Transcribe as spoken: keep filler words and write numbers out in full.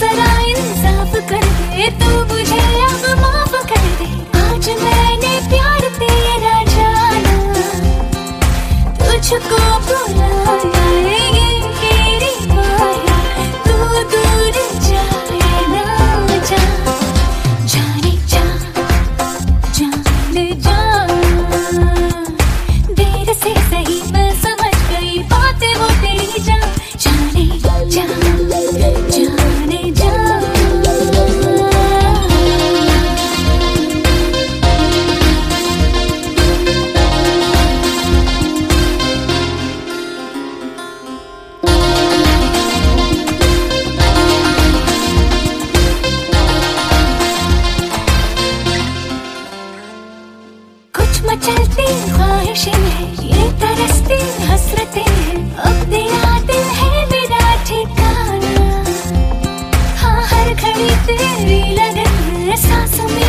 जरा इंसाफ कर दे, तू मुझे अब माफ कर दे। आज मैंने प्यार तेरा जाना, तुझको बुलाया, ये मेरी माया, तू दूर जाए ना जा, जाने जा, जाने जा। देर से सही मैं समझ गई बातें वो तेरी, जा जाने जा, जाने जा। कुछ मचलती ख्वाहिशें हैं, ये तरसती हसरतें हैं, अब तेरा दिल है मेरा ठिकाना। हाँ हर घड़ी तेरी लगन है सांसों में।